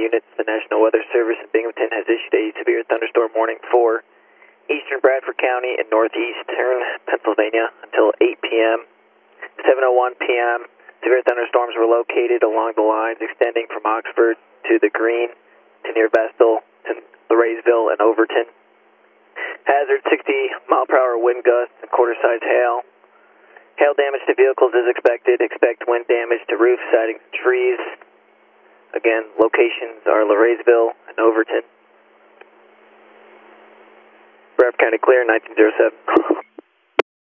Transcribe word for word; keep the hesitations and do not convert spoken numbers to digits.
units. The National Weather Service in Binghamton has issued a severe thunderstorm warning for eastern Bradford County and northeastern Pennsylvania until eight p m seven oh one p m Severe thunderstorms were located along the lines extending from Oxford to the Green to near Vestal to Larraysville and Overton. Hazard sixty mile per hour wind gusts and quarter size hail. Hail damage to vehicles is expected. Expect wind damage to roofs, sidings, and trees. Again, locations are Larraysville and Overton. Bradford County clear, nineteen oh seven.